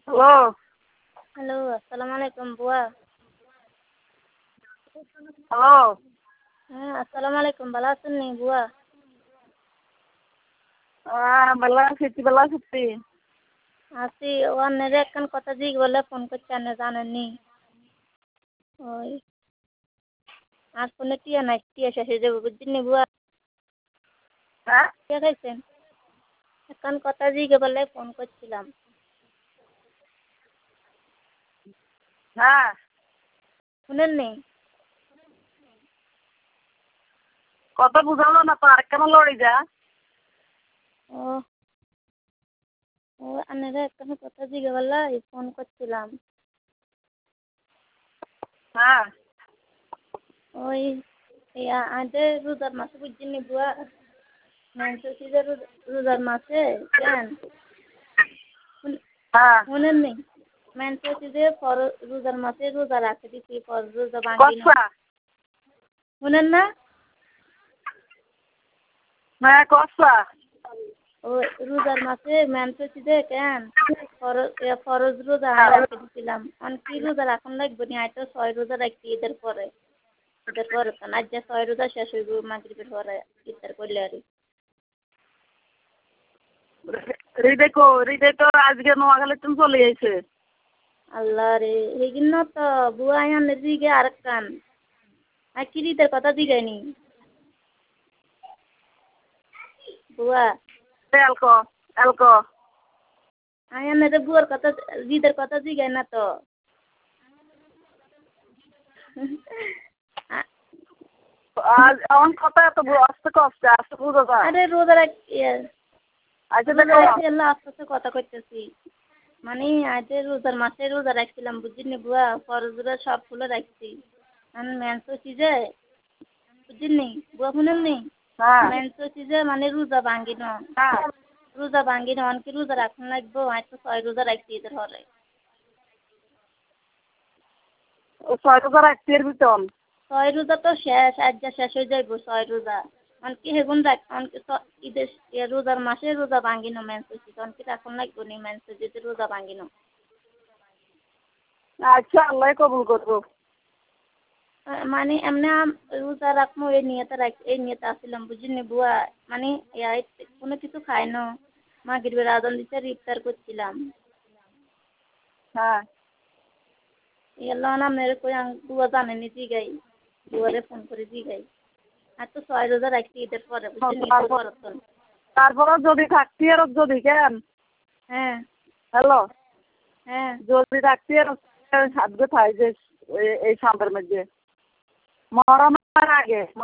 Hello. Hello, আসসালামু আলাইকুম বুয়া। হ্যালো। হ্যাঁ, আসসালামু আলাইকুম। ভালো আছেন নি বুয়া? ভালো আছি, তুই ভালো আছিস তুই? আছি। ও আপনারে একখান কথা জিজ্ঞেস বলে ফোন করছি, আপনি জানেননি। ওই আর ফোনে টিয়া নাই, টিয়া শেষ হয়ে যাবে বুঝছেন নি বুয়া। হ্যাঁ? টিয়া খাইছেন? একখান কথা জিজ্ঞেস বলে ফোন করছিলাম। হ্যাঁ। শুনেন নি? কথা বুঝালো না তো, আরেকখান লড়ি যা। ও ও আপনারে একখান কথা জিজ্ঞেস বলে ফোন করছিলাম। হ্যাঁ। ওই আজে রোজার মাসে বুঝছেন নি বুয়া, মেনসেসিজের রোজার মাসে কেন হ্যাঁ। শুনেন নি? মেনসেসিজে রোজার মাসে রোজা রাখে দিছি, পর রোজা ভাঙ্গি না। কসা। শুনেন না? হ্যাঁ, কসা। ও রোজার মাসে মেনসেসিজে কেন ফরজ রোজা আয় রাখে দিছিলাম। কি রোজা রাখুন লাগবে নি, আয় তো 6 রোজা রাখছি ঈদের পরে। ঈদের পরে তো না, আজ যে 6 রোজা শেষ হইব মাগরিবের পরে ইফতার করলে আর। হৃদয় তো আজকে নোয়াখালী তুমি চলে গেছে। আল্লাহ রে, এই জন্য তো বুয়া আয়ান দিকে আরেকখান আর কি ঈদের কথা দিগাইনি বুয়া। এলকো এলকো। আয়ানের বুয়ার কথা, ঈদের কথা জিগাই না তো। আজ আমার কথা এত আস্তে কষ্ট আস্তে বুঝো যা। আরে রোজা আচ্ছা রোজা দেখো। রাখছি, আল্লাহ আস্তে আস্তে কথা কইতেছি। মানে আজ রোজার মাসে রোজা রাখছিলাম বুঝিনি বুয়া, ফরজরা সব ফুলে রাখছি। আমি মেন্স যে বুঝিনি বুয়া, শুনেন নি? হ্যাঁ। মেন্স যে মানে রোজা ভাঙ্গি ন, হ্যাঁ। রোজা ভাঙ্গি ন, অনকি রোজা রাখুন লাগবো। আজ তো 6 রোজা রাখছি ঈদের পরে। ও 6 রাখছি এর ভিতর। 6 রোজা তো শেষ, আজ যা শেষ হয়ে যাইব 6 রোজা। অনকি হেগুন রাখ, অনকি ঈদের রোজার মাসে রোজা ভাঙ্গি ন মেন্স অনকি রাখুন লাগবো নি মেন্স যদি রোজা ভাঙ্গি ন। আচ্ছা, আল্লাহ কবুল করবো। মানে এমনি রোজা রাখবো এই নিয়তে আসছিলাম বুঝিনি বুয়া। মানে কোনো কিছু খাই ন, মাগরিবের আজান দিতে ইফতার করছিলাম। হ্যাঁ। এলো না মেরে কই বুয়া জানেনি জিগাই, বুয়ারে ফোন করে জিগাই। আর তো 6 রোজা রাখছি ঈদের পরে বুঝছেন, ঈদের পরে তো। তারপরে যদি থাকতি আর যদি কেন। হ্যাঁ। হ্যালো। হ্যাঁ। যদি থাকতি আর সাধ্য থাই যে এই সাম্বার মধ্যে মরমের আগে